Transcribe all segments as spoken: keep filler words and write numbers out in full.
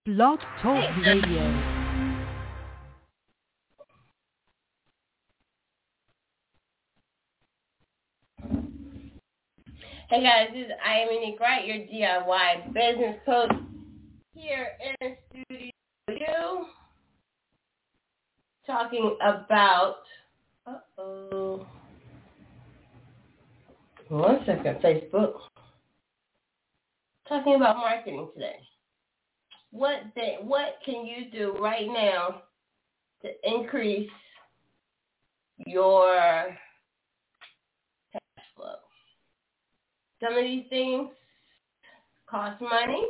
Blog Talk Radio. Hey guys, this is I am Unique Wright, your D I Y business coach here in studio, talking about, uh-oh, one second, Facebook, talking about marketing today. What the, what can you do right now to increase your cash flow? Some of these things cost money.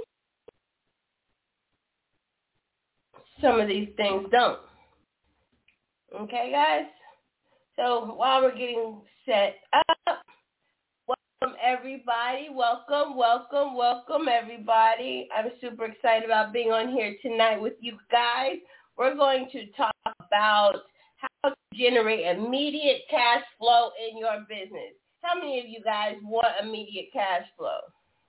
Some of these things don't. Okay, guys? So while we're getting set up, welcome everybody. Welcome, welcome, welcome everybody. I'm super excited about being on here tonight with you guys. We're going to talk about how to generate immediate cash flow in your business. How many of you guys want immediate cash flow?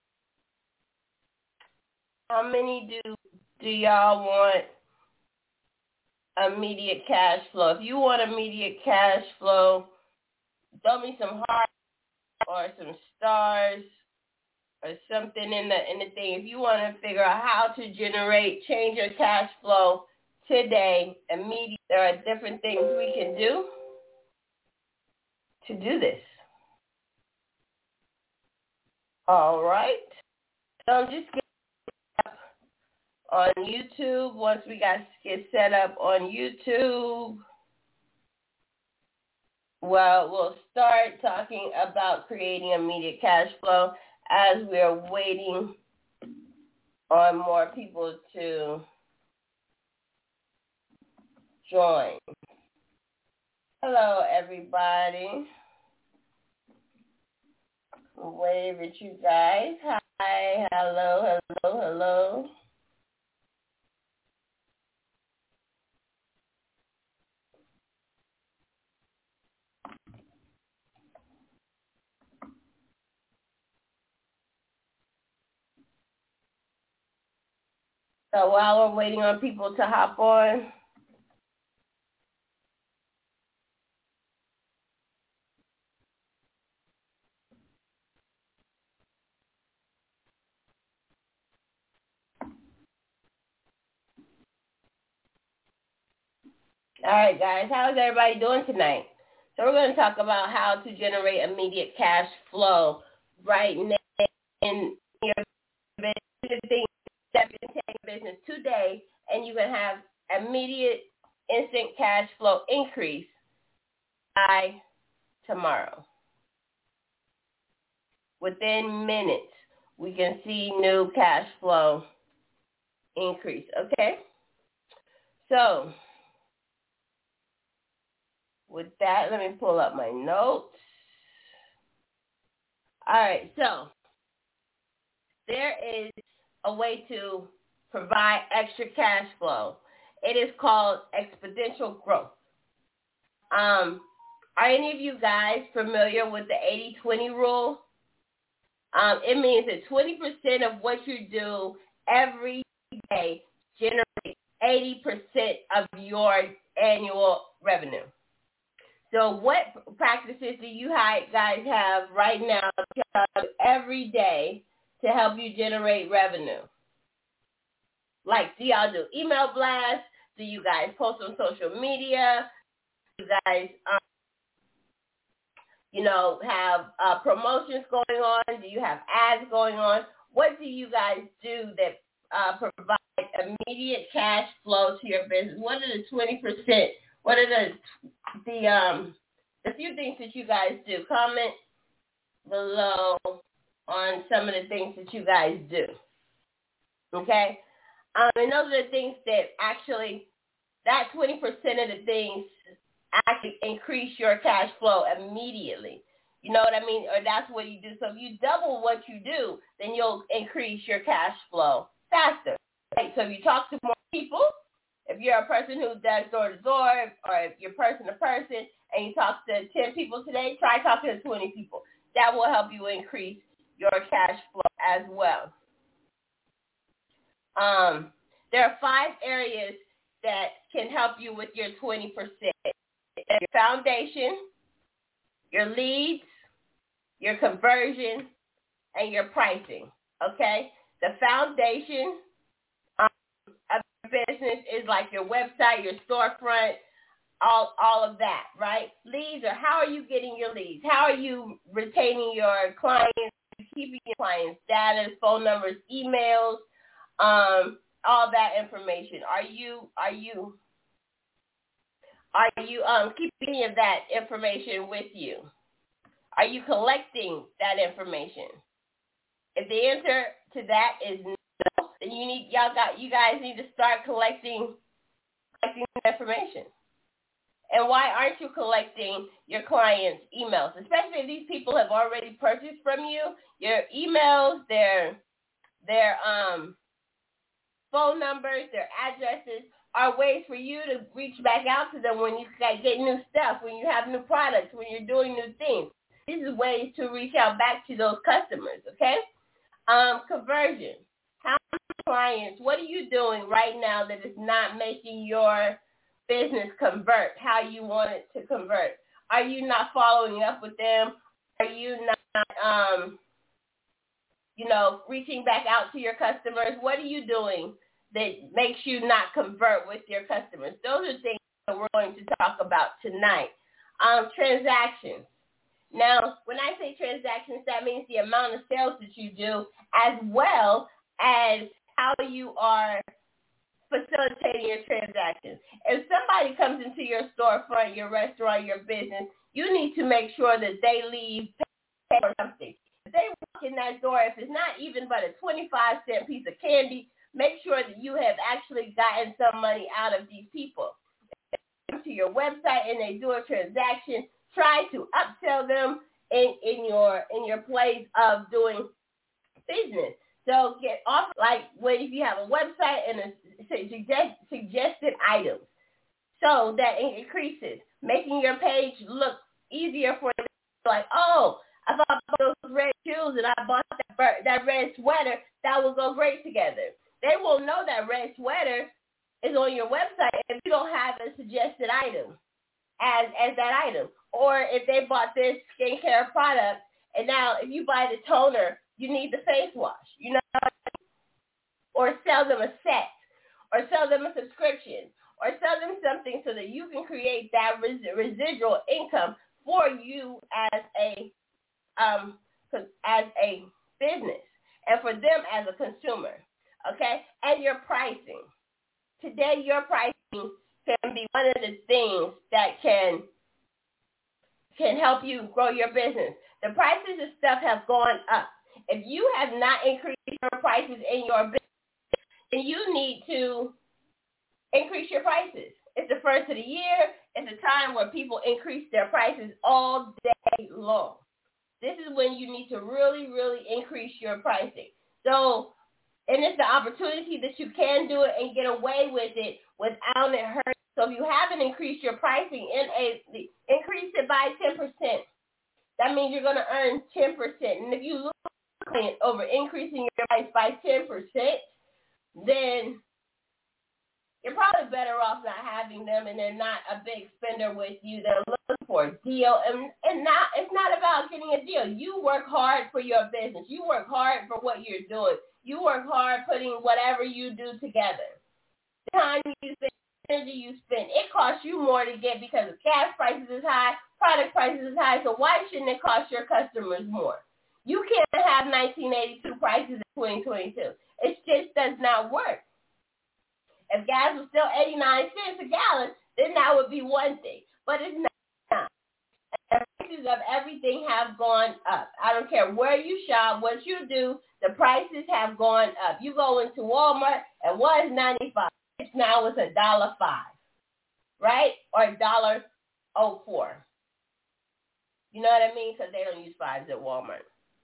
How many do do y'all want immediate cash flow? If you want immediate cash flow, throw me some hearts or some stars or something in the in the thing. If you want to figure out how to generate, change your cash flow today, immediate, there are different things we can do to do this. All right. So I'm just getting up on YouTube. Once we got get set up on YouTube, well, we'll start talking about creating immediate cash flow as we're waiting on more people to join. Hello, everybody. Wave at you guys. Hi, hello, hello, hello. So while we're waiting on people to hop on, all right, guys, how's everybody doing tonight? So we're going to talk about how to generate immediate cash flow right now in your business, step into your business today, and you can have immediate, instant cash flow increase by tomorrow. Within minutes, we can see new cash flow increase, okay? So with that, let me pull up my notes. All right, so there is a way to provide extra cash flow. It is called exponential growth. Um, are any of you guys familiar with the eighty twenty rule? Um, it means that twenty percent of what you do every day generates eighty percent of your annual revenue. So what practices do you guys have right now every day to help you generate revenue? Like, do y'all do email blasts? Do you guys post on social media? Do you guys, um, you know, have uh, promotions going on? Do you have ads going on? What do you guys do that uh, provide immediate cash flow to your business? What are the twenty percent? What are the the um the few things that you guys do? Comment below on some of the things that you guys do. Okay? Um, and those are the things that actually, that twenty percent of the things actually increase your cash flow immediately. You know what I mean? Or that's what you do. So if you double what you do, then you'll increase your cash flow faster. Right? So if you talk to more people, if you're a person who does door-to-door, or if you're person-to-person, and you talk to ten people today, try talking to twenty people. That will help you increase your cash flow as well. Um, there are five areas that can help you with your twenty percent. Your foundation, your leads, your conversion, and your pricing, okay? The foundation um, of your business is like your website, your storefront, all all of that, right? Leads are how are you getting your leads? How are you retaining your clients, keeping your clients' data, phone numbers, emails, um, all that information? Are you are you are you um, keeping any of that information with you? Are you collecting that information? If the answer to that is no, then you need y'all got you guys need to start collecting collecting information. And why aren't you collecting your clients' emails? Especially if these people have already purchased from you, your emails, their their um, phone numbers, their addresses are ways for you to reach back out to them when you get new stuff, when you have new products, when you're doing new things. These are ways to reach out back to those customers, okay? Um, conversion. How many clients, what are you doing right now that is not making your business convert how you want it to convert? Are you not following up with them? Are you not, um, you know, reaching back out to your customers? What are you doing that makes you not convert with your customers? Those are things that we're going to talk about tonight. Um, transactions. Now, when I say transactions, that means the amount of sales that you do as well as how you are facilitating your transactions. If somebody comes into your storefront, your restaurant, your business, you need to make sure that they leave pay or something. If they walk in that door, if it's not even but a twenty-five cent piece of candy, make sure that you have actually gotten some money out of these people. If they come to your website and they do a transaction, try to upsell them in, in your in your place of doing business. So get off, like when if you have a website and a suggest, suggested items, so that it increases, making your page look easier for them. Like, oh, I bought those red shoes and I bought that, that red sweater. That will go great together. They won't know that red sweater is on your website if you don't have a suggested item as as that item. Or if they bought this skincare product, and now if you buy the toner, you need the face wash, you know, or sell them a set, or sell them a subscription, or sell them something so that you can create that res- residual income for you as a um as a business, and for them as a consumer, okay? And your pricing. Today, your pricing can be one of the things that can can help you grow your business. The prices of stuff have gone up. If you have not increased your prices in your business, then you need to increase your prices. It's the first of the year. It's a time where people increase their prices all day long. This is when you need to really, really increase your pricing. So, and it's the opportunity that you can do it and get away with it without it hurting. So if you haven't increased your pricing, in a, increase it by ten percent. That means you're going to earn ten percent. And if you lose over increasing your price by ten percent, then you're probably better off not having them, and they're not a big spender with you. They're looking for a deal. And, and not, it's not about getting a deal. You work hard for your business. You work hard for what you're doing. You work hard putting whatever you do together. The time you spend, energy you spend, it costs you more to get because gas prices is high, product prices is high, so why shouldn't it cost your customers more? You can't have nineteen eighty-two prices in twenty twenty-two. It just does not work. If gas was still eighty-nine cents a gallon, then that would be one thing. But it's not. The prices of everything have gone up. I don't care where you shop, what you do, the prices have gone up. You go into Walmart, and what is ninety-five? It's now it's a dollar five, right? Or a dollar oh four. You know what I mean? Because they don't use fives at Walmart.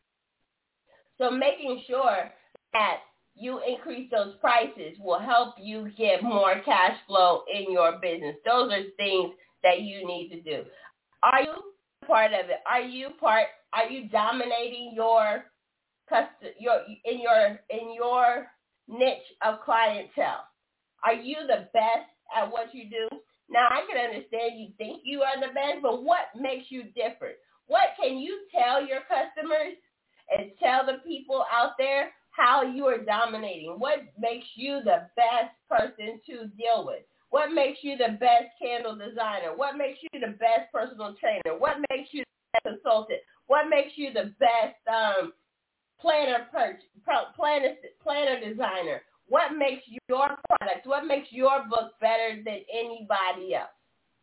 So making sure that you increase those prices will help you get more cash flow in your business. Those are things that you need to do. Are you part of it? Are you part? Are you dominating your custom, your in your in your niche of clientele? Are you the best at what you do? Now, I can understand you think you are the best, but what makes you different? What can you tell your customers and tell the people out there how you are dominating? What makes you the best person to deal with? What makes you the best candle designer? What makes you the best personal trainer? What makes you the best consultant? What makes you the best um, planner, per- planner, planner designer? What makes your product, what makes your book better than anybody else?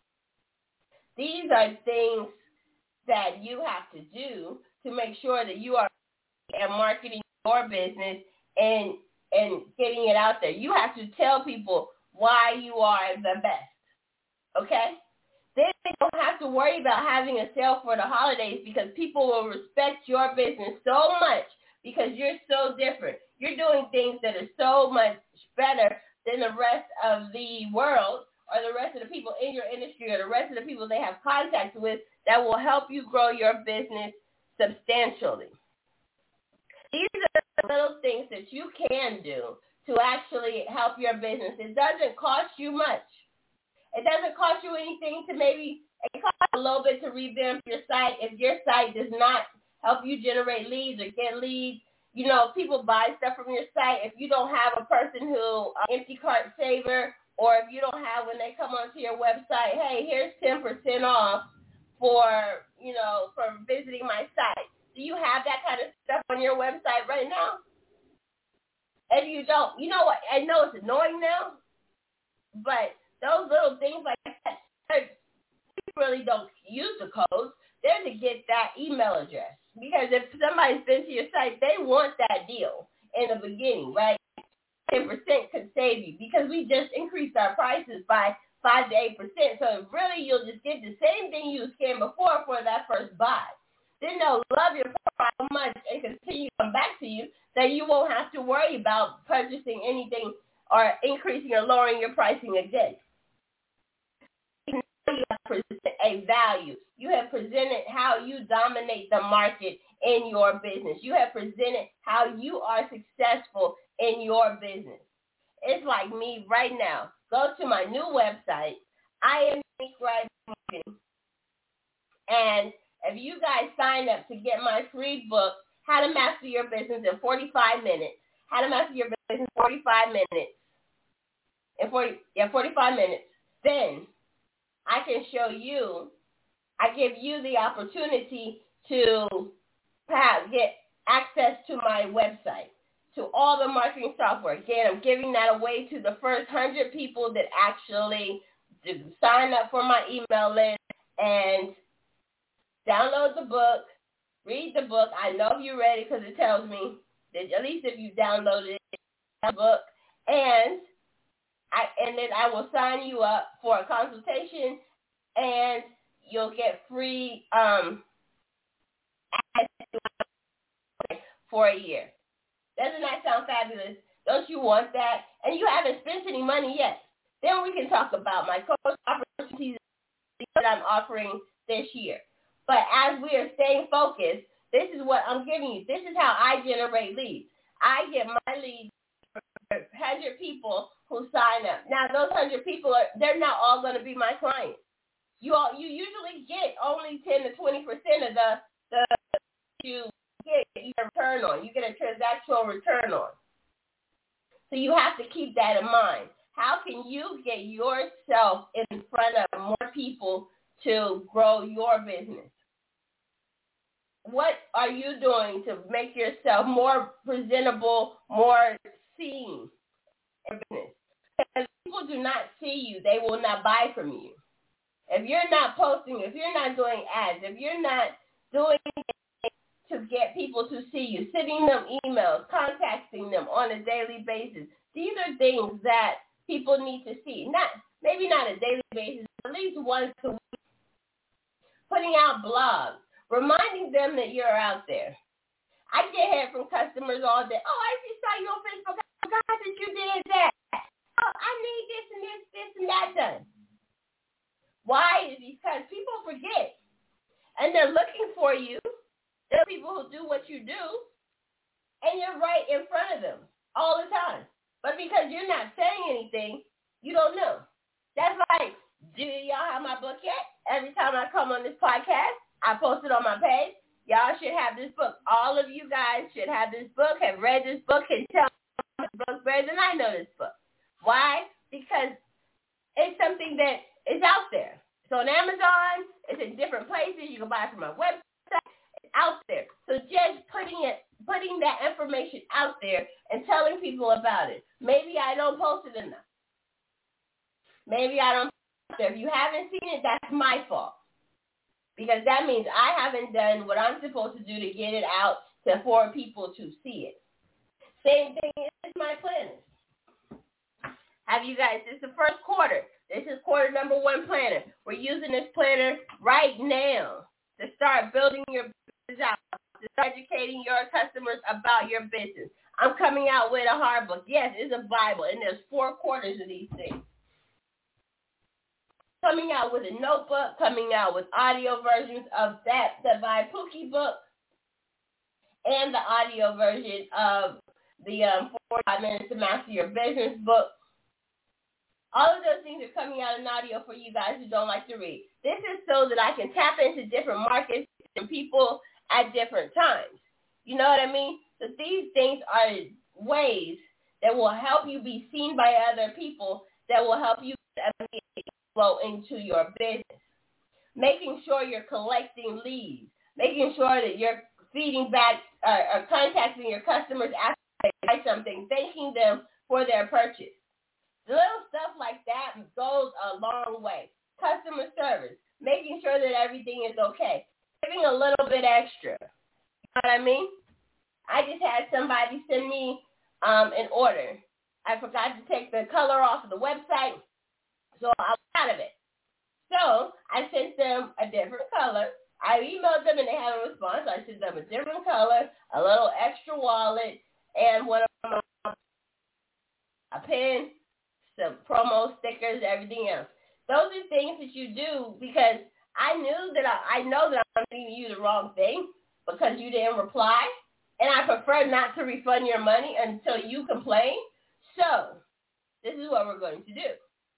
These are things that you have to do to make sure that you are marketing your business and and getting it out there. You have to tell people why you are the best, okay? Then you don't have to worry about having a sale for the holidays because people will respect your business so much because you're so different. You're doing things that are so much better than the rest of the world or the rest of the people in your industry or the rest of the people they have contact with that will help you grow your business substantially. These are the little things that you can do to actually help your business. It doesn't cost you much. It doesn't cost you anything to maybe, it costs a little bit to revamp your site. If your site does not help you generate leads or get leads, you know, people buy stuff from your site. If you don't have a person who, uh, empty cart saver, or if you don't have when they come onto your website, hey, here's ten percent off for, you know, for visiting my site. Do you have that kind of stuff on your website right now? If you don't, you know what? I know it's annoying now, but those little things like that, people really don't use the codes. They're to get that email address. Because if somebody's been to your site, they want that deal in the beginning, right? ten percent could save you because we just increased our prices by five to eight percent. So really you'll just get the same thing you was getting before for that first buy. Then they'll love your product so much and continue to come back to you that you won't have to worry about purchasing anything or increasing or lowering your pricing again. You have presented a value. You have presented how you dominate the market in your business. You have presented how you are successful in your business. It's like me right now. Go to my new website, I am Unique Writing Marketing, and if you guys sign up to get my free book, How to Master Your Business in forty-five minutes, How to Master Your Business in forty-five minutes, in forty, yeah, forty-five minutes, then I can show you, I give you the opportunity to have, get access to my website, to all the marketing software. Again, I'm giving that away to the first one hundred people that actually sign up for my email list and download the book, read the book. I know you're ready because it tells me that at least if you downloaded the book, and I, and then I will sign you up for a consultation, and you'll get free um, access for a year. Doesn't that sound fabulous? Don't you want that? And you haven't spent any money yet. Then we can talk about my coach opportunities that I'm offering this year. But as we are staying focused, this is what I'm giving you. This is how I generate leads. I get my leads from one hundred people who sign up. Now, those one hundred people, are they're not all going to be my clients. You all, you usually get only ten to twenty percent of the, the you get you return on. You get a transactional return on. So you have to keep that in mind. How can you get yourself in front of more people to grow your business? What are you doing to make yourself more presentable, more seen in business? Because people do not see you, they will not buy from you. If you're not posting, if you're not doing ads, if you're not doing anything to get people to see you, sending them emails, contacting them on a daily basis, these are things that people need to see. Not maybe not a daily basis, at least once a week. Putting out blogs, reminding them that you're out there. I get hit from customers all day. Oh, I just saw you on Facebook. I forgot that you did that. Oh, I need this and this, this and that done. Why? Is because people forget. And they're looking for you. There are people who do what you do, and you're right in front of them all the time. But because you're not saying anything, You don't know. That's like, do y'all have my book yet? Every time I come on this podcast, I post it on my page. Y'all should have this book. All of you guys should have this book, have read this book, and tell me this book better than I know this book. Why? Because it's something that is out there. It's on Amazon. It's in different places. You can buy it from my website. It's out there. So just putting it, putting that information out there and telling people about it. Maybe I don't post it enough. Maybe I don't post it. If you haven't seen it, that's my fault. Because that means I haven't done what I'm supposed to do to get it out to for people to see it. Same thing is my planners. Have you guys, this is the first quarter. This is quarter number one planner. We're using this planner right now to start building your business out, to start educating your customers about your business. I'm coming out with a hard book. Yes, it's a Bible, and there's four quarters of these things. Coming out with a notebook, coming out with audio versions of that, the By Pookie book, and the audio version of the um, forty-five Minutes to Master Your Business book. All of those things are coming out in audio for you guys who don't like to read. This is so that I can tap into different markets and people at different times. You know what I mean? So these things are ways that will help you be seen by other people, that will help you flow into your business. Making sure you're collecting leads. Making sure that you're feeding back uh, or contacting your customers after they buy something, thanking them for their purchase. Little stuff like that goes a long way. Customer service, making sure that everything is okay, giving a little bit extra. You know what I mean? I just had somebody send me um, an order. I forgot to take the color off of the website, so I was out of it. So I sent them a different color. I emailed them and they had a response. I sent them a different color, a little extra wallet, and one of them, a pen, some promo stickers, everything else. Those are things that you do because I knew that I, I know that I'm giving you the wrong thing because you didn't reply, and I prefer not to refund your money until you complain. So this is what we're going to do.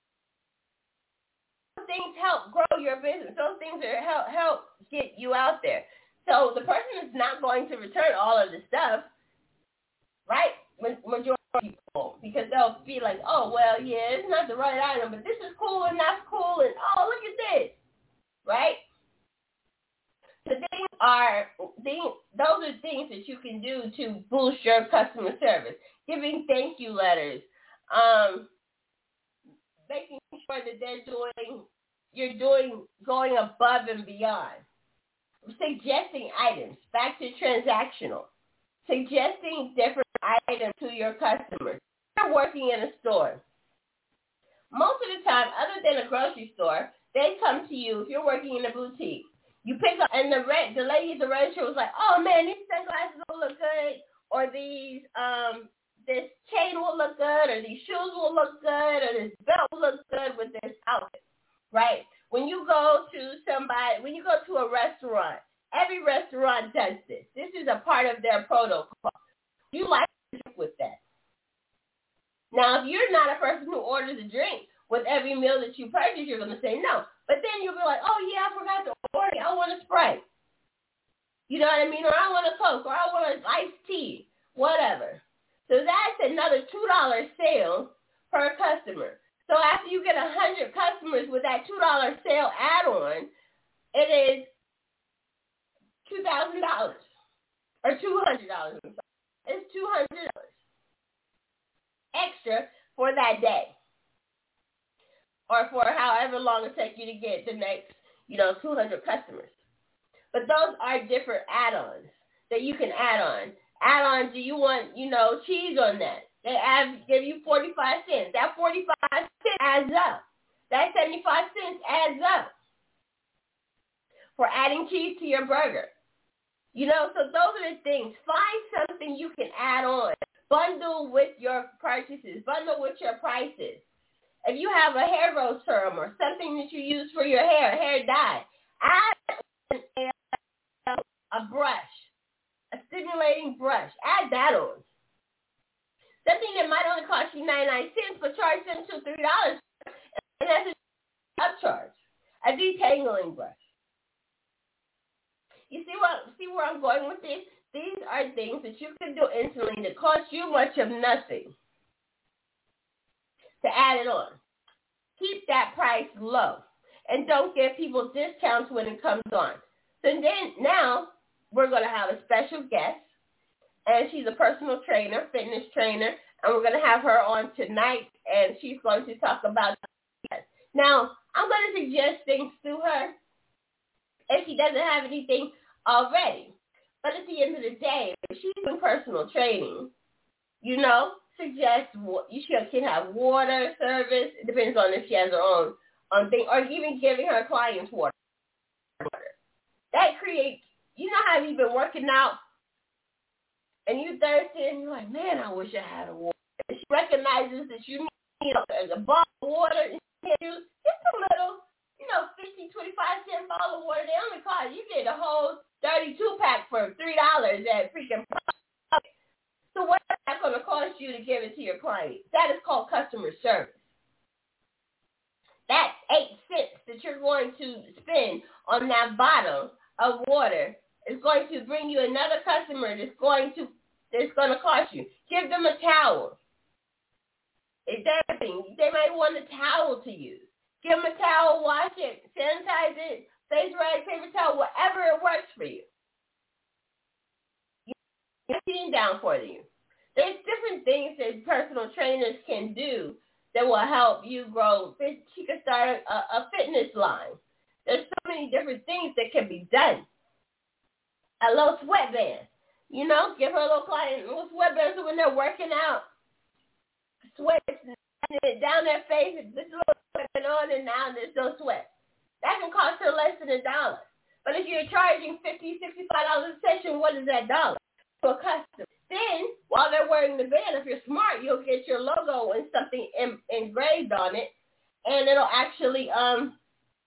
Those things help grow your business. Those things are help help get you out there. So the person is not going to return all of the stuff, right? Majority of people, because they'll be like, oh, well, yeah, it's not the right item, but this is cool and that's cool, and oh, look at this, right? The things are, things, those are things that you can do to boost your customer service. Giving thank you letters, um, making sure that they're doing, you're doing, going above and beyond. Suggesting items, back to transactional. Suggesting different items to your customers. You're working in a store. Most of the time, other than a grocery store, they come to you if you're working in a boutique. You pick up, and the rent, the lady at the register was like, oh, man, these sunglasses will look good, or these, um, this chain will look good, or these shoes will look good, or this belt will look good with this outfit, right? When you go to somebody, when you go to a restaurant, every restaurant does this. This is a part of their protocol. You like to drink with that. Now, if you're not a person who orders a drink with every meal that you purchase, you're going to say no. But then you'll be like, oh, yeah, I forgot to order. I want a Sprite. You know what I mean? Or I want a Coke, or I want an iced tea, whatever. So that's another two dollars sale per customer. So after you get one hundred customers with that two dollars sale add-on, it is two thousand dollars or two hundred dollars. It's two hundred dollars extra for that day or for however long it takes you to get the next, you know, two hundred customers. But those are different add-ons that you can add on. Add-on, do you want, you know, cheese on that? They add, give you forty-five cents. That forty-five cents adds up. That seventy-five cents adds up for adding cheese to your burger. You know, so those are the things. Find something you can add on. Bundle with your purchases. Bundle with your prices. If you have a hair growth serum or something that you use for your hair, hair dye, add a brush, a stimulating brush. Add that on. Something that might only cost you ninety-nine cents, but charge them two, three dollars, and that's an upcharge. A detangling brush. You see what? See where I'm going with this? These are things that you can do instantly that cost you much of nothing to add it on. Keep that price low, and don't give people discounts when it comes on. So then now we're going to have a special guest, and she's a personal trainer, fitness trainer, and we're going to have her on tonight, and she's going to talk about that. Now, I'm going to suggest things to her if she doesn't have anything already. But at the end of the day, if she's doing personal training, you know, suggest you can have water service. It depends on if she has her own own thing, or even giving her clients water. That creates, you know how you've been working out and you thirsty and you're like, man, I wish I had a water. And she recognizes that you need a, a bottle of water and she use just a little, you know, fifty, twenty-five cent bottle of water. They only cost, you get a whole thirty-two pack for three dollars at freaking price. So what is that going to cost you to give it to your client? That is called customer service. That eight cents that you're going to spend on that bottle of water is going to bring you another customer that's going to that's going to cost you. Give them a towel. If they're, they might want a towel to use. Give them a towel, wash it, sanitize it, face rag, paper towel, whatever it works for you. You're sitting down for you. There's different things that personal trainers can do that will help you grow. She can start a, a fitness line. There's so many different things that can be done. A little sweatband. You know, give her a little client a little sweatband so when they're working out, sweat down their face, this little sweatband on and now there's no sweat. That can cost her less than a dollar. But if you're charging fifty dollars, sixty-five dollars a session, what is that dollar to a customer? Then, while they're wearing the band, if you're smart, you'll get your logo and something in, engraved on it, and it'll actually um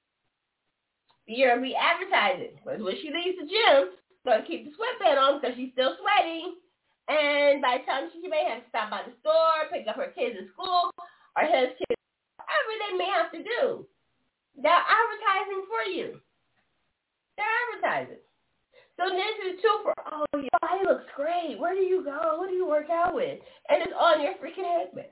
be your be advertising. Because when she leaves the gym, she's going to keep the sweatband on because she's still sweating. And by the time she, she may have to stop by the store, pick up her kids at school, or his kids, whatever they may have to do. They're advertising for you. They're advertising. So this is too for, oh, your body looks great. Where do you go? What do you work out with? And it's on your freaking headband.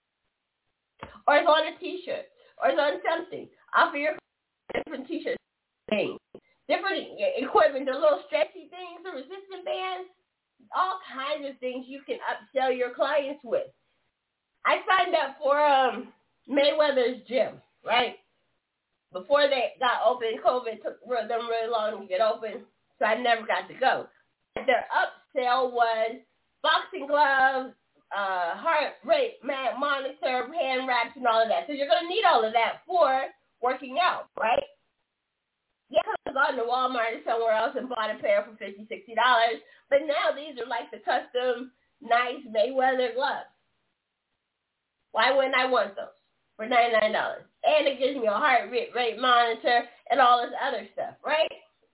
Or it's on a T-shirt. Or it's on something. Offer your different T-shirts, things. Different equipment, the little stretchy things, the resistant bands, all kinds of things you can upsell your clients with. I signed up for um, Mayweather's gym, right? Before they got open, COVID took them really long to get open. So I never got to go. Their upsell was boxing gloves, uh, heart rate monitor, hand wraps, and all of that. So you're going to need all of that for working out, right? Yeah, I could have gone to Walmart or somewhere else and bought a pair for fifty dollars, sixty dollars. But now these are like the custom, nice Mayweather gloves. Why wouldn't I want those for ninety-nine dollars? And it gives me a heart rate monitor and all this other stuff, right?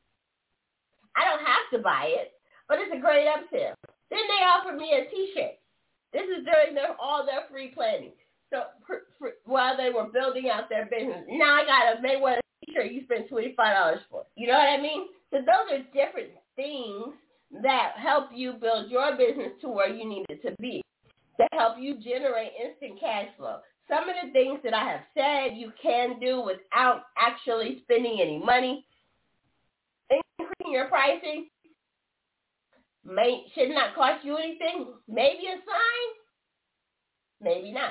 I don't have to buy it, but it's a great upsell. Then they offered me a T-shirt. This is during their, all their free planning. So for, for, while they were building out their business, now I got a Mayweather T-shirt you spent twenty-five dollars for. You know what I mean? So those are different things that help you build your business to where you need it to be, that help you generate instant cash flow. Some of the things that I have said you can do without actually spending any money. Increasing your pricing may should not cost you anything. Maybe a sign, maybe not.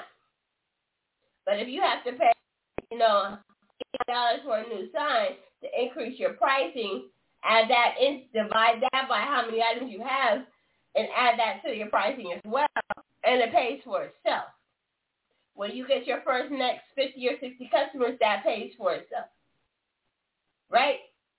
But if you have to pay, you know, eight dollars for a new sign to increase your pricing, add that in, divide that by how many items you have, and add that to your pricing as well, and it pays for itself. When you get your first next fifty or sixty customers, that pays for itself, right?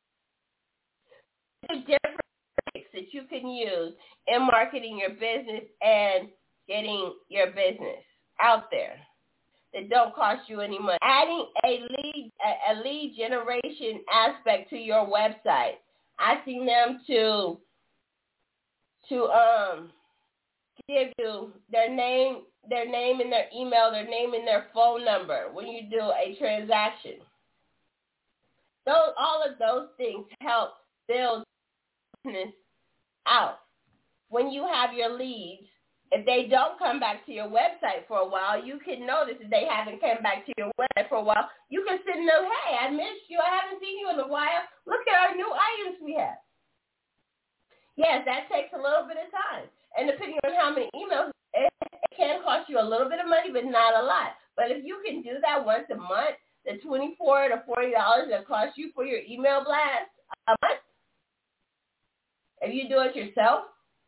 Different tricks that you can use in marketing your business and getting your business out there that don't cost you any money. Adding a lead a, a lead generation aspect to your website, asking them to to um give you their name, their name and their email, their name and their phone number when you do a transaction. Those, all of those things help build business out. When you have your leads, if they don't come back to your website for a while, you can notice if they haven't come back to your website for a while, you can send them, hey, I missed you. I haven't seen you in a while. Look at our new items we have. Yes, that takes a little bit of time. And depending on how many emails, it, it can cost you a little bit of money, but not a lot. But if you can do that once a month, the twenty-four dollars to forty dollars that costs you for your email blast a month, if you do it yourself,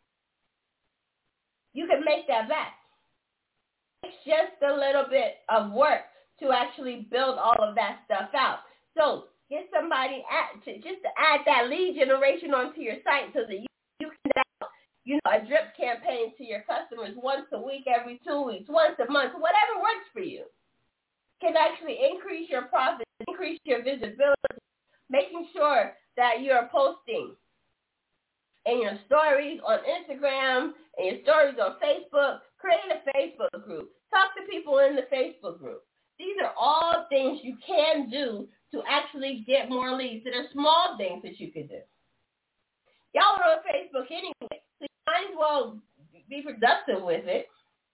you can make that back. It's just a little bit of work to actually build all of that stuff out. So get somebody at, to, just to add that lead generation onto your site so that you, you can have, you know, a drip campaign to your customers once a week, every two weeks, once a month, whatever works for you. Can actually increase your profits, increase your visibility, making sure that you're posting in your stories on Instagram, and your stories on Facebook. Create a Facebook group. Talk to people in the Facebook group. These are all things you can do to actually get more leads. That are small things that you can do. Y'all are on Facebook anyway, so you might as well be productive with it.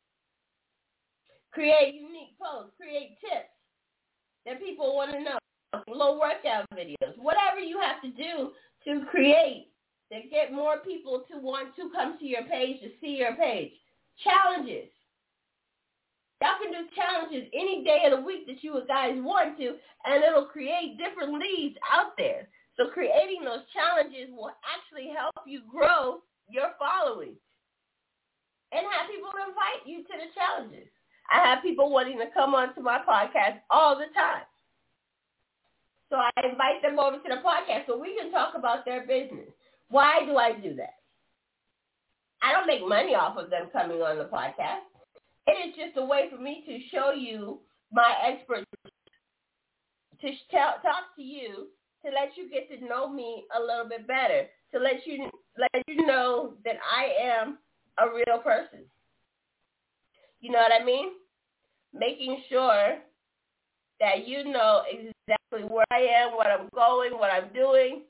Create unique posts. Create tips that people want to know. Little workout videos. Whatever you have to do to create, to get more people to want to come to your page, to see your page. Challenges. Y'all can do challenges any day of the week that you guys want to, and it'll create different leads out there. So creating those challenges will actually help you grow your following and have people invite you to the challenges. I have people wanting to come on to my podcast all the time. So I invite them over to the podcast so we can talk about their business. Why do I do that? I don't make money off of them coming on the podcast. It is just a way for me to show you my expertise, to tell, talk to you, to let you get to know me a little bit better, to let you let you know that I am a real person. You know what I mean? Making sure that you know exactly where I am, what I'm going, what I'm doing,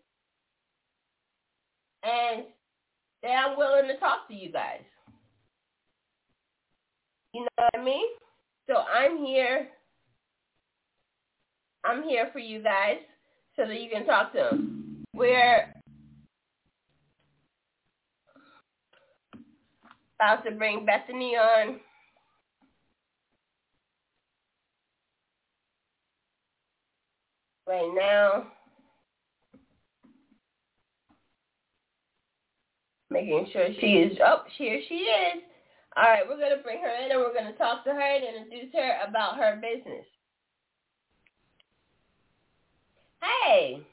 and that I'm willing to talk to you guys. You know what I mean? So I'm here. I'm here for you guys so that you can talk to them. We're about to bring Bethany on. Right now. Making sure she is, oh, here she is. All right, we're going to bring her in and we're going to talk to her and introduce her about her business. Hey.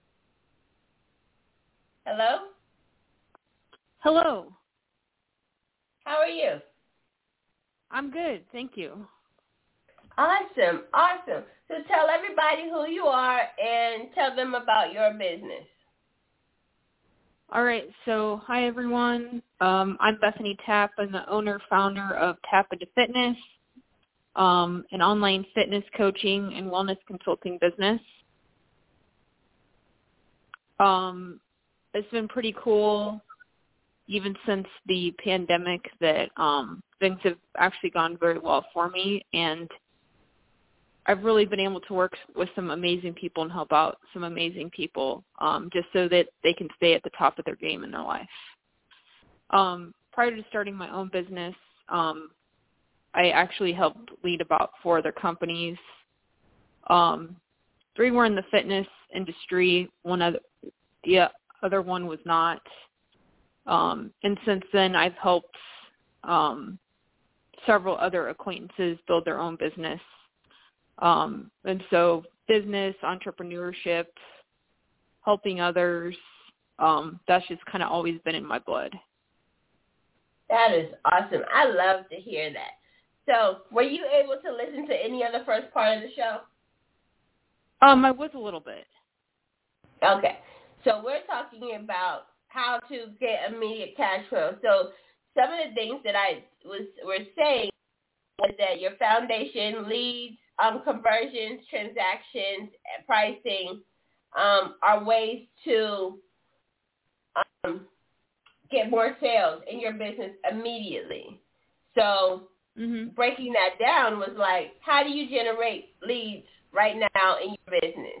Hello? Hello. How are you? I'm good, thank you. Awesome, awesome. So tell everybody who you are and tell them about your business. All right, so hi everyone. Um, I'm Bethany Tapp. I'm the owner, founder of Tap Into Fitness, um, an online fitness coaching and wellness consulting business. Um, it's been pretty cool, even since the pandemic, that um, things have actually gone very well for me, and I've really been able to work with some amazing people and help out some amazing people, um, just so that they can stay at the top of their game in their life. Um, prior to starting my own business, um, I actually helped lead about four other companies. Um, three were in the fitness industry. One other, the other one was not. Um, and since then, I've helped um, several other acquaintances build their own business. Um, and so business, entrepreneurship, helping others, um, that's just kind of always been in my blood. That is awesome. I love to hear that. So were you able to listen to any of the first part of the show? Um, I was a little bit. Okay. So we're talking about how to get immediate cash flow. So some of the things that I was were saying was that your foundation, leads, um, conversions, transactions, pricing um, are ways to um, get more sales in your business immediately. So mm-hmm. breaking that down was like, how do you generate leads right now in your business?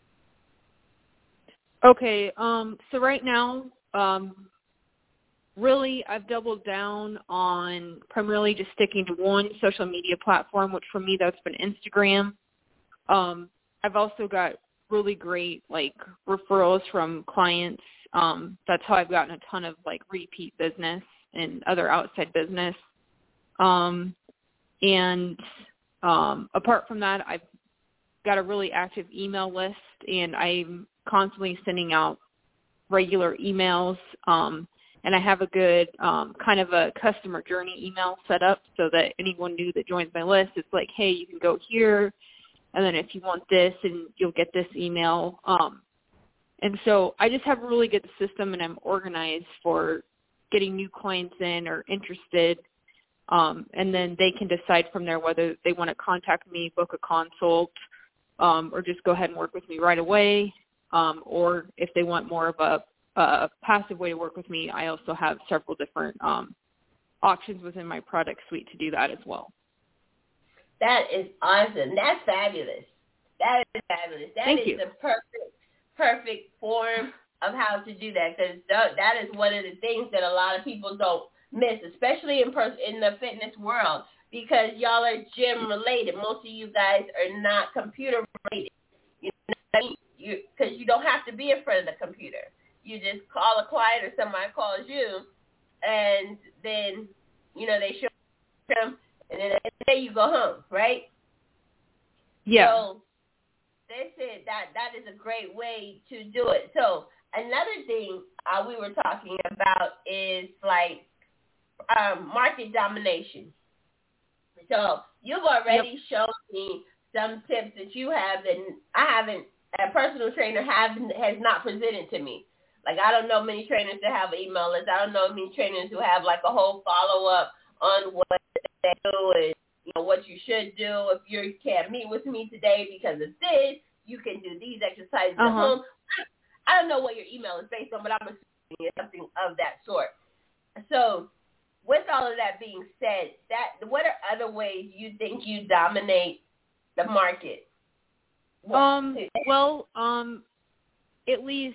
Okay, um, so right now, um, really I've doubled down on primarily just sticking to one social media platform, which for me that's been Instagram. Um, I've also got really great like referrals from clients. Um, that's how I've gotten a ton of like repeat business and other outside business. Um, and um, apart from that, I've got a really active email list, and I'm constantly sending out regular emails. Um, and I have a good um, kind of a customer journey email set up so that anyone new that joins my list, it's like, hey, you can go here, and then if you want this, and you'll get this email. Um, and so I just have a really good system, and I'm organized for getting new clients in or interested. Um, and then they can decide from there whether they want to contact me, book a consult, um, or just go ahead and work with me right away. Um, or if they want more of a, a passive way to work with me, I also have several different um, options within my product suite to do that as well. That is awesome. That's fabulous. That is fabulous. That Thank is you. the perfect, perfect form of how to do that, because that is one of the things that a lot of people don't miss, especially in pers- in the fitness world, because y'all are gym related. Most of you guys are not computer related. You know what I mean? You, because you don't have to be in front of the computer. You just call a client or somebody calls you, and then, you know, they show them, and then the day you go home, right? Yeah. So they said that that is a great way to do it. So another thing uh, we were talking about is like um, market domination. So you've already yep. shown me some tips that you have that I haven't, a personal trainer have, has not presented to me. Like, I don't know many trainers that have an email list. I don't know many trainers who have like a whole follow-up on what they do and, you know, what you should do. If you can't meet with me today because of this, you can do these exercises uh-huh. at home. I don't know what your email is based on, but I'm assuming it's something of that sort. So with all of that being said, that what are other ways you think you dominate the market? Um, well, um, at least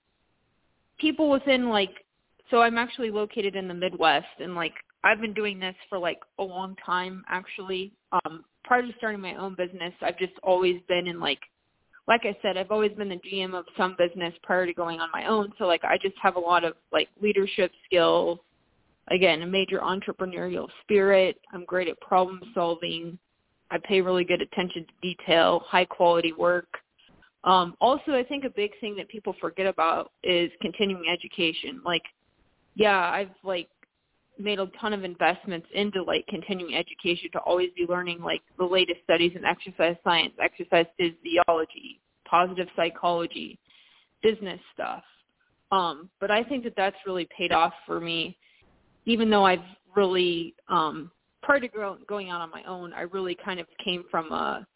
people within, like, so I'm actually located in the Midwest, and, like, I've been doing this for, like, a long time, actually. Um, prior to starting my own business, I've just always been in, like, like I said, I've always been the G M of some business prior to going on my own. So, like, I just have a lot of, like, leadership skills. Again, a major entrepreneurial spirit. I'm great at problem solving. I pay really good attention to detail, high quality work. Um, also, I think a big thing that people forget about is continuing education. Like, yeah, I've like made a ton of investments into like continuing education to always be learning like the latest studies in exercise science, exercise physiology, positive psychology, business stuff. Um, but I think that that's really paid off for me. Even though I've really, um, prior to grow, going out on my own, I really kind of came from a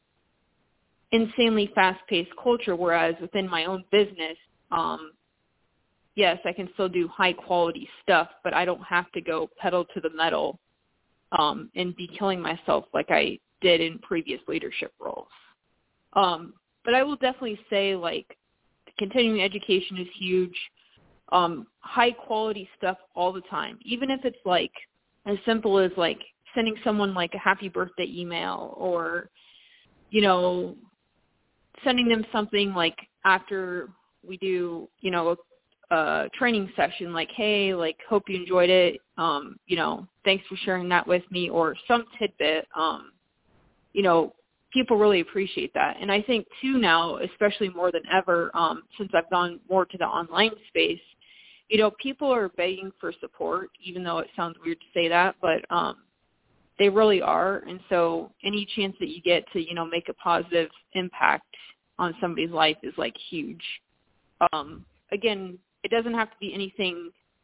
insanely fast-paced culture, whereas within my own business, um, yes, I can still do high-quality stuff, but I don't have to go pedal to the metal um, and be killing myself like I did in previous leadership roles. Um, but I will definitely say, like, continuing education is huge. Um, high quality stuff all the time, even if it's like as simple as like sending someone like a happy birthday email, or, you know, sending them something like after we do, you know, a, a training session, like, hey, like, hope you enjoyed it. Um, you know, thanks for sharing that with me, or some tidbit. Um, you know, people really appreciate that. And I think too now, especially more than ever, um, since I've gone more to the online space, you know, people are begging for support, even though it sounds weird to say that, but um, they really are. And so any chance that you get to, you know, make a positive impact on somebody's life is, like, huge. Um, again, it doesn't have to be anything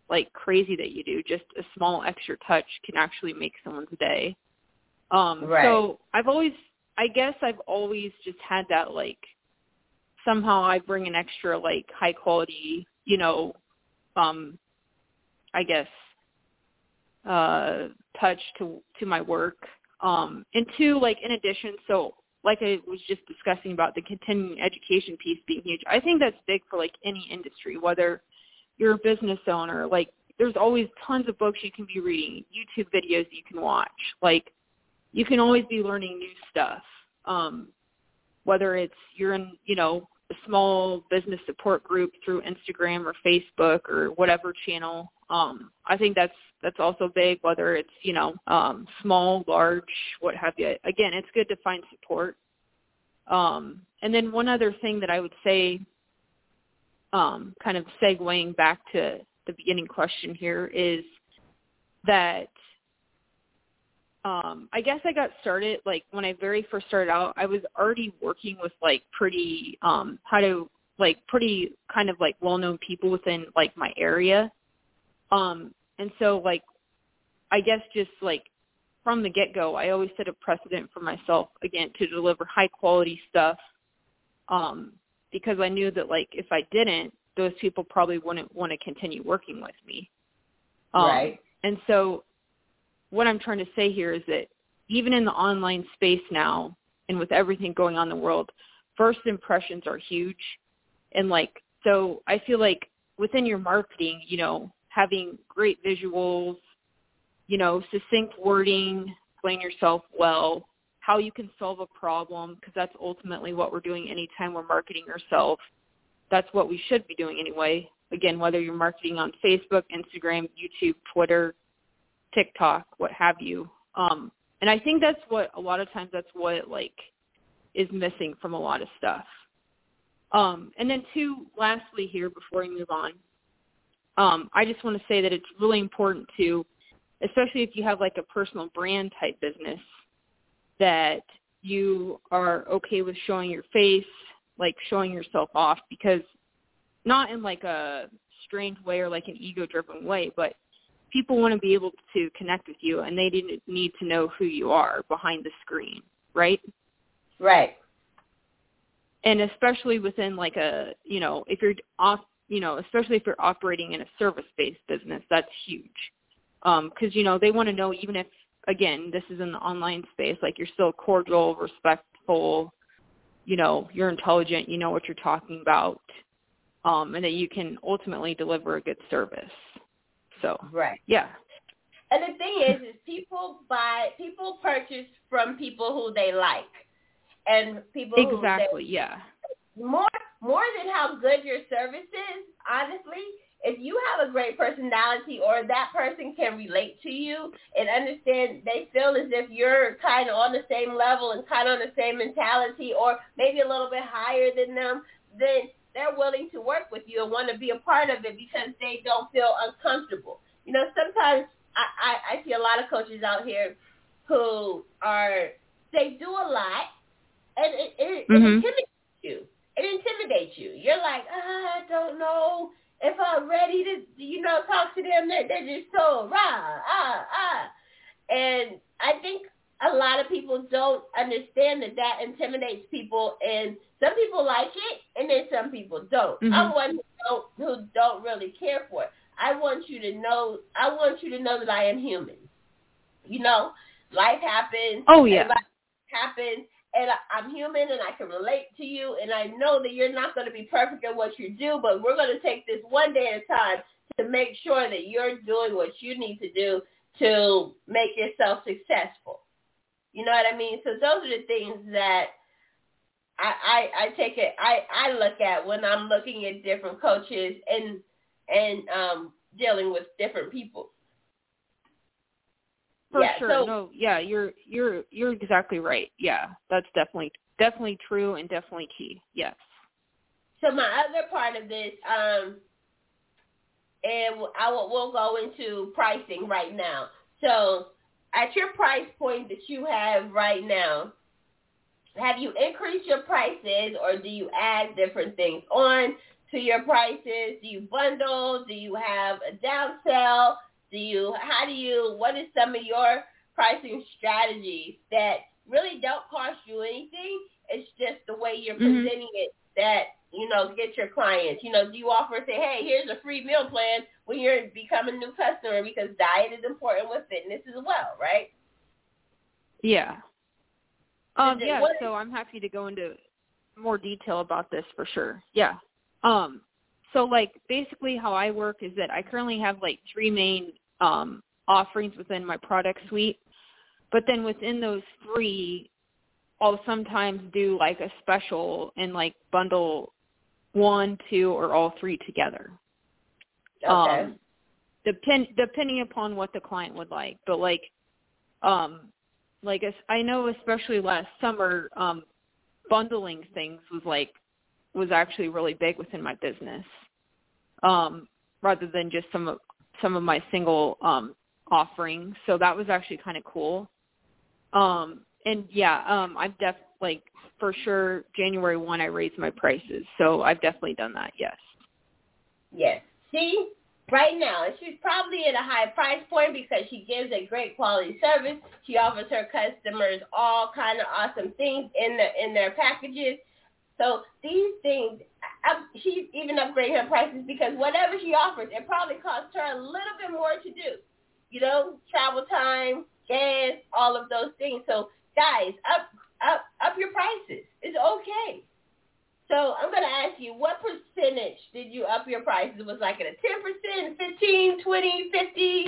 like crazy that you do. Just a small extra touch can actually make someone's day. Um, right. So I've always, I guess I've always just had that, like, somehow I bring an extra, like, high quality, you know, um, I guess, uh, touch to, to my work. Um, and two, like, in addition, so like I was just discussing about the continuing education piece being huge, I think that's big for, like, any industry, whether you're a business owner. Like, there's always tons of books you can be reading, YouTube videos you can watch. Like, you can always be learning new stuff, um, whether it's you're in, you know, a small business support group through Instagram or Facebook or whatever channel. Um, I think that's that's also big, whether it's, you know, um, small, large, what have you. Again, it's good to find support. Um, and then one other thing that I would say, um, kind of segueing back to the beginning question here, is that um, I guess I got started, like, when I very first started out, I was already working with, like, pretty, um, how to, like, pretty kind of, like, well-known people within, like, my area. Um, and so, like, I guess just, like, from the get-go, I always set a precedent for myself, again, to deliver high-quality stuff, um, because I knew that, like, if I didn't, those people probably wouldn't want to continue working with me. Um, right. And so what I'm trying to say here is that even in the online space now, and with everything going on in the world, first impressions are huge. And, like, so I feel like within your marketing, you know, having great visuals, you know, succinct wording, explain yourself well, how you can solve a problem, because that's ultimately what we're doing anytime we're marketing ourselves. That's what we should be doing anyway. Again, whether you're marketing on Facebook, Instagram, YouTube, Twitter, TikTok, what have you. Um, and I think that's what, a lot of times that's what, like, is missing from a lot of stuff. Um, and then two, lastly here, before we move on, um, I just want to say that it's really important to, especially if you have, like, a personal brand type business, that you are okay with showing your face, like showing yourself off, because not in, like, a strange way or, like, an ego-driven way, but people want to be able to connect with you, and they need to know who you are behind the screen, right? Right. And especially within, like, a, you know, if you're off, you know, especially if you're operating in a service-based business, that's huge. Um, because, you know, they want to know, even if, again, this is in the online space, like, you're still cordial, respectful, you know, you're intelligent, you know what you're talking about, um, and that you can ultimately deliver a good service. So, right. Yeah. And the thing is, is people buy, people purchase from people who they like, and people exactly, who they, yeah. More, more than how good your service is, honestly, if you have a great personality, or that person can relate to you and understand, they feel as if you're kind of on the same level and kind of on the same mentality, or maybe a little bit higher than them, then they're willing to work with you and want to be a part of it because they don't feel uncomfortable. You know, sometimes I, I, I see a lot of coaches out here who are, they do a lot, and it, it, mm-hmm. it intimidates you. It intimidates you. You're like, ah, I don't know if I'm ready to, you know, talk to them. They're, they're just so rah, ah, ah. And I think a lot of people don't understand that that intimidates people, and some people like it, and then some people don't. Mm-hmm. I'm one who don't, who don't really care for it. I want you to know, I want you to know that I am human. You know, life happens. Oh, yeah. Life happens. And I'm human, and I can relate to you, and I know that you're not going to be perfect at what you do, but we're going to take this one day at a time to make sure that you're doing what you need to do to make yourself successful. You know what I mean? So those are the things that I, I, I take it, I, I look at when I'm looking at different coaches and and um, dealing with different people. For yeah, sure. So, no, yeah, you're you're you're exactly right. Yeah, that's definitely definitely true and definitely key. Yes. So my other part of this, um, and I will, we'll go into pricing right now. So at your price point that you have right now, have you increased your prices, or do you add different things on to your prices? Do you bundle? Do you have a downsell? Do you, how do you, what is some of your pricing strategies that really don't cost you anything? It's just the way you're mm-hmm. presenting it that, you know, get your clients. You know, do you offer, say, hey, here's a free meal plan when you're becoming a new customer, because diet is important with fitness as well, right? Yeah. Um, it, yeah, what, so I'm happy to go into more detail about this for sure. Yeah. Um, so, like, basically how I work is that I currently have, like, three main um, offerings within my product suite. But then within those three, I'll sometimes do, like, a special and, like, bundle one, two, or all three together. Okay. Um, depend, depending upon what the client would like. But, like, um, like I know especially last summer, um, bundling things was, like, was actually really big within my business, um, rather than just some of, some of my single um, offerings. So that was actually kind of cool. Um, and, yeah, um, I've def like, for sure, January first, I raised my prices. So I've definitely done that, yes. Yes. See, right now, she's probably at a high price point because she gives a great quality service. She offers her customers all kind of awesome things in the in their packages. So these things, I, she's even upgrading her prices because whatever she offers, it probably costs her a little bit more to do. You know, travel time, gas, all of those things. So guys, up up up your prices. It's okay. So I'm going to ask you, what percentage did you up your prices? Was like at a ten percent, fifteen, twenty, fifty?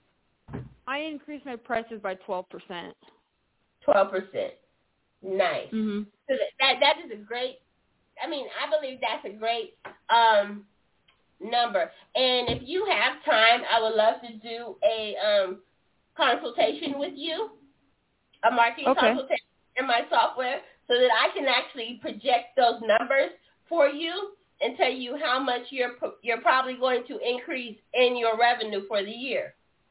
I increased my prices by twelve percent. twelve percent. Nice. Mm-hmm. So that, that that is a great, I mean, I believe that's a great um, number. And if you have time, I would love to do a um, consultation with you, a marketing okay. consultation in my software, so that I can actually project those numbers for you and tell you how much you're you're probably going to increase in your revenue for the year.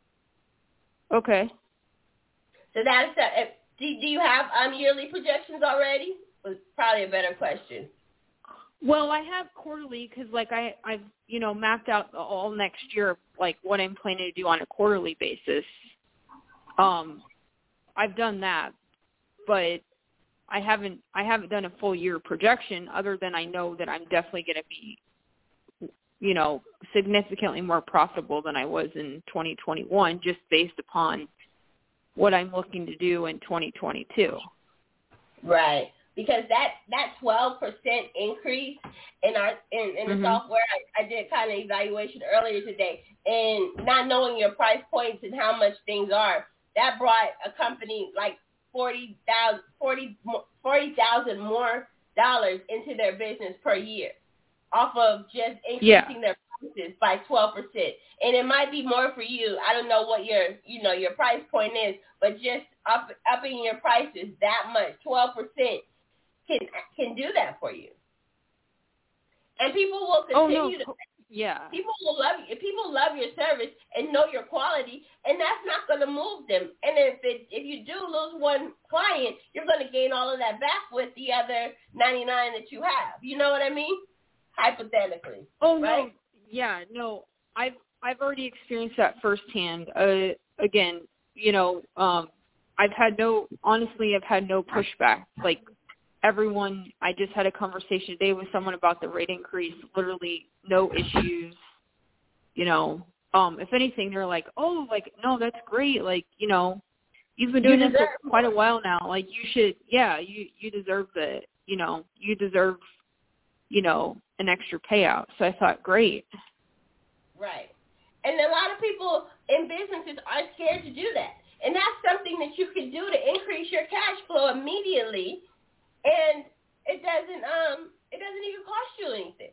Okay. So that's a, do, do you have um, yearly projections already? Was probably a better question. Well, I have quarterly because, like, I, I've, you know, mapped out all next year, like, what I'm planning to do on a quarterly basis. Um, I've done that, but I haven't I haven't done a full year projection other than I know that I'm definitely going to be, you know, significantly more profitable than I was in twenty twenty-one just based upon what I'm looking to do in twenty twenty-two. Right. Because that, that twelve percent increase in our in, in the mm-hmm. software, I, I did kind of evaluation earlier today, and not knowing your price points and how much things are, that brought a company like forty thousand forty, forty thousand more dollars into their business per year off of just increasing yeah. their prices by twelve percent. And it might be more for you. I don't know what your, you know, your price point is, but just up, upping your prices that much, twelve percent can can do that for you. And people will continue oh, no. to yeah. People will love you. People love your service and know your quality, and that's not going to move them. And if it, if you do lose one client, you're going to gain all of that back with the other ninety-nine that you have. You know what I mean? Hypothetically. Oh right? no. Yeah. No. I've I've already experienced that firsthand. Uh, again, you know, um, I've had no. Honestly, I've had no pushback. Like, everyone, I just had a conversation today with someone about the rate increase, literally no issues, you know. Um, if anything, they're like, oh, like, no, that's great. Like, you know, you've been doing this for quite a while now. Like, you should, yeah, you, you deserve the, you know, you deserve, you know, an extra payout. So I thought, great. Right. And a lot of people in businesses are scared to do that. And that's something that you can do to increase your cash flow immediately. And it doesn't um it doesn't even cost you anything.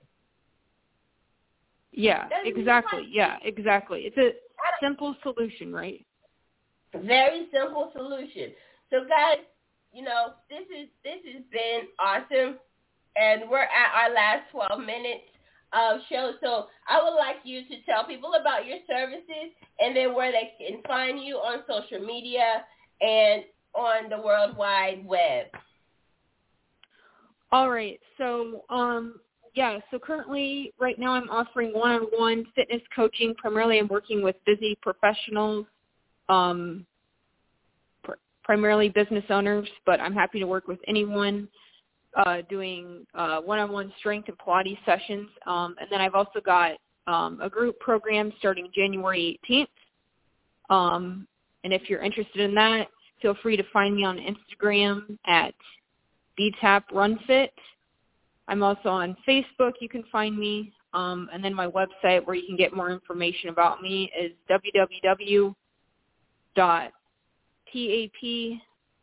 Yeah, exactly. Yeah, exactly. It's a simple solution, right? Very simple solution. So guys, you know, this is this has been awesome, and we're at our last twelve minutes of show. So I would like you to tell people about your services and then where they can find you on social media and on the World Wide Web. All right. So um, yeah, so currently, right now I'm offering one-on-one fitness coaching. Primarily I'm working with busy professionals, um, pr- primarily business owners, but I'm happy to work with anyone uh, doing uh, one-on-one strength and Pilates sessions. Um, and then I've also got um, a group program starting January eighteenth. Um, and if you're interested in that, feel free to find me on Instagram at B T A P Run Fit. I'm also on Facebook. You can find me. Um, and then my website where you can get more information about me is w w w dot tapinto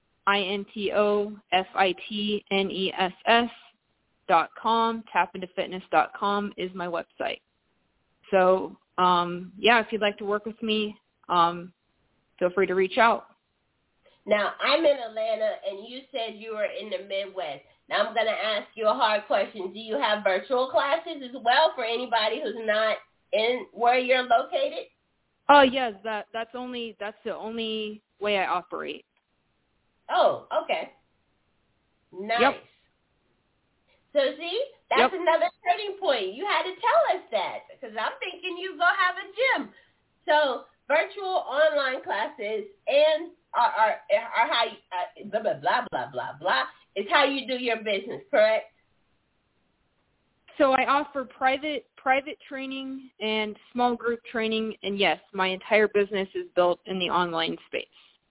fitness dot com. tap into fitness dot com is my website. So, um, yeah, if you'd like to work with me, um, feel free to reach out. Now, I'm in Atlanta, and you said you were in the Midwest. Now, I'm going to ask you a hard question. Do you have virtual classes as well for anybody who's not in where you're located? Oh, yes, that that's only that's the only way I operate. Oh, okay. Nice. Yep. So, see, that's yep. another turning point. You had to tell us that because I'm thinking you go have a gym. So, virtual online classes and are, are, are how you, uh, blah, blah, blah, blah, blah, blah, is how you do your business, correct? So I offer private private training and small group training, and yes, my entire business is built in the online space.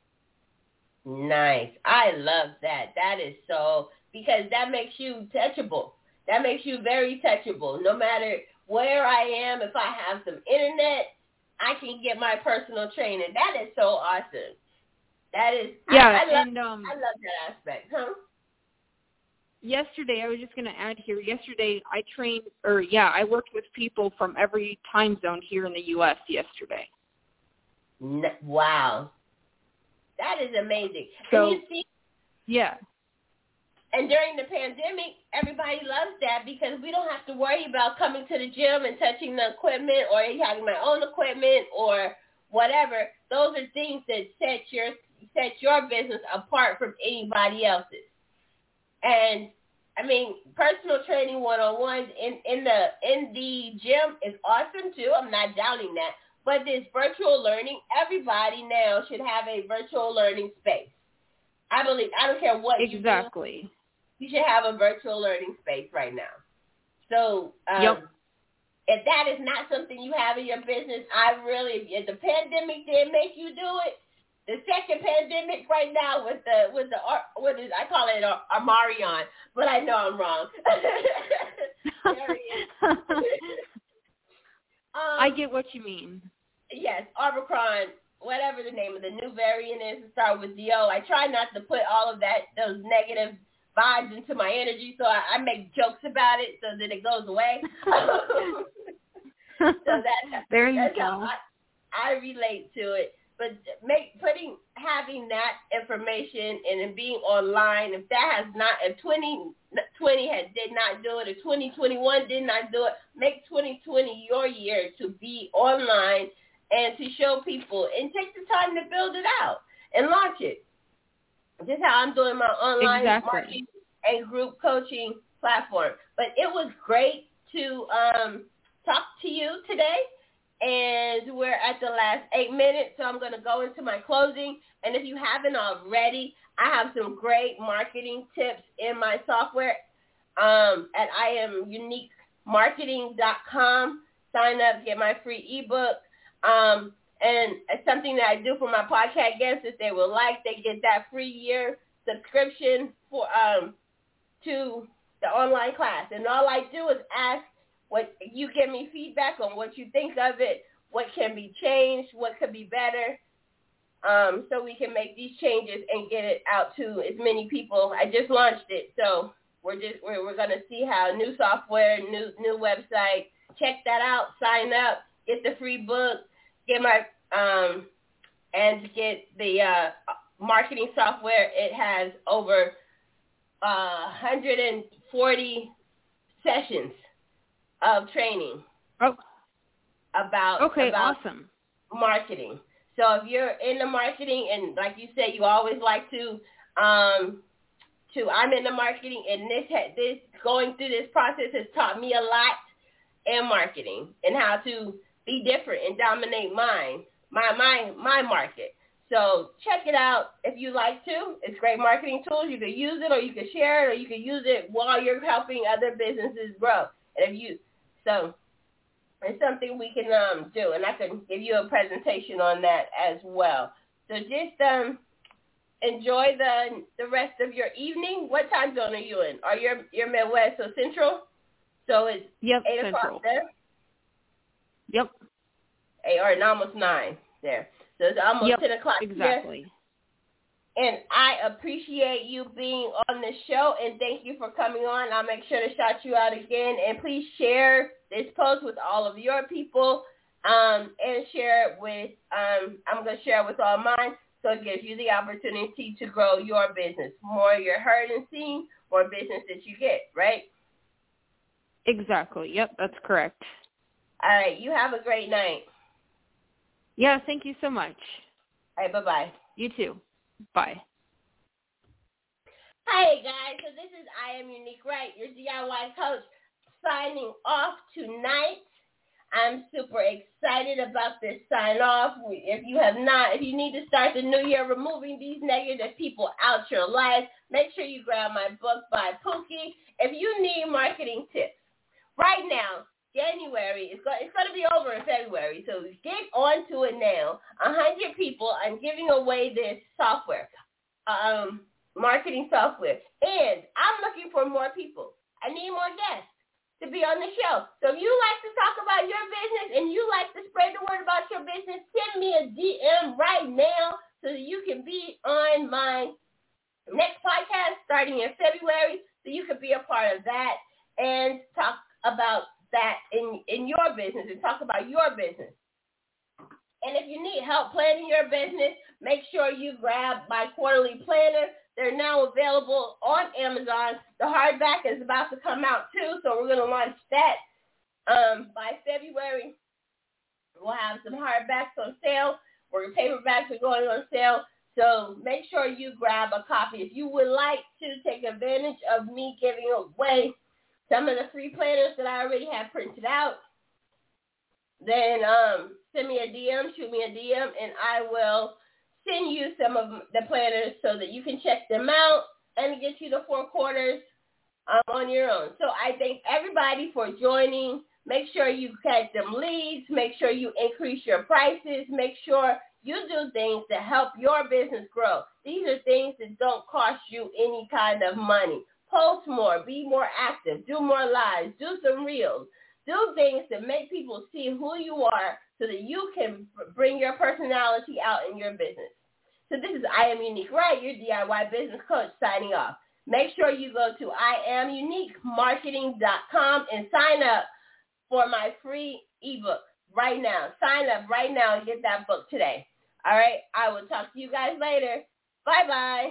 Nice. I love that. That is so, because that makes you touchable. That makes you very touchable. No matter where I am, if I have some internet, I can get my personal training. That is so awesome. That is, yeah, I, I love, and um, I love that aspect, huh? Yesterday, I was just going to add here, yesterday I trained, or yeah, I worked with people from every time zone here in the U S yesterday. Wow. That is amazing. So, and you see, yeah. And during the pandemic, everybody loves that because we don't have to worry about coming to the gym and touching the equipment or having my own equipment or whatever. Those are things that set your set your business apart from anybody else's. And I mean, personal training one-on-ones in, in the in the gym is awesome too. I'm not doubting that. But this virtual learning, everybody now should have a virtual learning space. I believe I don't care what exactly. you do. You should have a virtual learning space right now. So um, yep. if that is not something you have in your business, I really, if the pandemic didn't make you do it, the second pandemic right now with the, with the, what is, I call it a, a Marion, but I know I'm wrong. There he is. um, I get what you mean. Yes, Omicron, whatever the name of the new variant is, it starts with D O. I try not to put all of that, those negative vibes into my energy, so I, I make jokes about it so that it goes away. So that, there you that's go. how I, I relate to it. But make putting having that information and it being online, if that has not, if twenty twenty had did not do it, if twenty twenty-one did not do it, make twenty twenty your year to be online and to show people and take the time to build it out and launch it. This is how I'm doing my online exactly. marketing and group coaching platform. But it was great to um, talk to you today. And we're at the last eight minutes, so I'm going to go into my closing. And if you haven't already, I have some great marketing tips in my software um, at I am unique marketing dot com. Sign up, get my free ebook. Um, and it's something that I do for my podcast guests. If they would like, they get that free year subscription for um, to the online class. And all I do is ask, what you give me feedback on what you think of it, what can be changed, what could be better, um, so we can make these changes and get it out to as many people. I just launched it, so we're just we're, we're going to see how new software, new new website. Check that out. Sign up. Get the free book. Get my um, and get the uh, marketing software. It has over uh, one hundred forty sessions of training oh. about okay, about awesome. marketing. So if you're in the marketing and like you said, you always like to um, to I'm in the marketing, and this this going through this process has taught me a lot in marketing and how to be different and dominate mine, my my my market. So check it out if you like to. It's great marketing tools. You can use it, or you can share it, or you can use it while you're helping other businesses grow. And if you so it's something we can um do, and I can give you a presentation on that as well. So just um. enjoy the the rest of your evening. What time zone are you in? Are you you're Midwest, so Central? So it's yep, eight Central. o'clock there? Yep. Eight, or almost nine there. So it's almost yep, ten o'clock exactly. Here. And I appreciate you being on the show, and thank you for coming on. I'll make sure to shout you out again. And please share this post with all of your people, um, and share it with, um, I'm going to share it with all mine. So it gives you the opportunity to grow your business. More you're heard and seen, more business that you get, right? Exactly. Yep, that's correct. All right. You have a great night. Yeah, thank you so much. All right, bye-bye. You too. Bye. Hi, guys. So this is I Am Unique Right, your D I Y coach, signing off tonight. I'm super excited about this sign off. If you have not, if you need to start the new year removing these negative people out your life, make sure you grab my book by Pookie. If you need marketing tips, right now, January, it's going, it's going to be over in February, so get on to it now. one hundred people, I'm giving away this software, um, marketing software, and I'm looking for more people. I need more guests to be on the show. So if you like to talk about your business and you like to spread the word about your business, send me a D M right now so that you can be on my next podcast starting in February, so you can be a part of that and talk about that in, in your business and talk about your business. And if you need help planning your business, make sure you grab my quarterly planner. They're now available on Amazon. The hardback is about to come out too, so we're going to launch that um, by February. We'll have some hardbacks on sale, or paperbacks are going on sale. So make sure you grab a copy. If you would like to take advantage of me giving away some of the free planners that I already have printed out, then um, send me a D M, shoot me a D M, and I will send you some of the planners so that you can check them out and get you the four quarters um, on your own. So I thank everybody for joining. Make sure you catch them leads. Make sure you increase your prices. Make sure you do things to help your business grow. These are things that don't cost you any kind of money. Post more. Be more active. Do more lives. Do some reels. Do things to make people see who you are so that you can bring your personality out in your business. So this is I Am Unique Right, your D I Y business coach, signing off. Make sure you go to I am unique marketing dot com and sign up for my free ebook right now. Sign up right now and get that book today. All right? I will talk to you guys later. Bye-bye.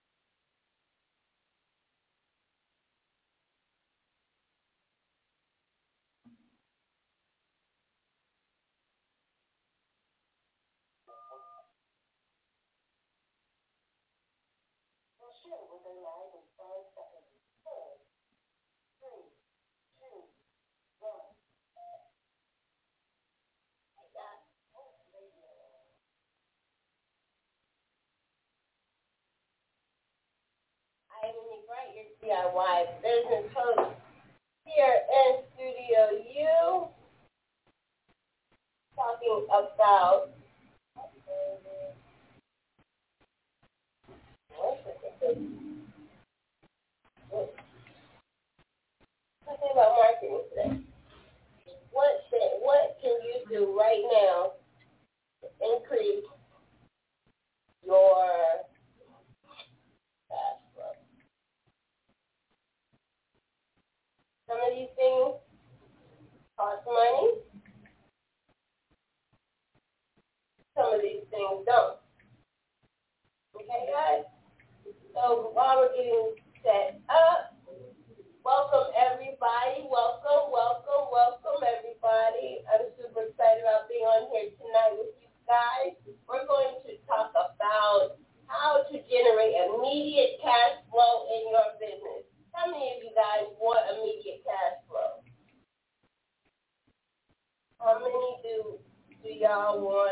I am Unique Right, your D I Y business coach here in Studio U, talking about talking about marketing today. What can, what can you do right now to increase your cash flow? Some of these things cost money. Some of these things don't. Okay, guys? So while we're getting set up, welcome everybody. Welcome, welcome, welcome everybody. I'm super excited about being on here tonight with you guys. We're going to talk about how to generate immediate cash flow in your y'all want.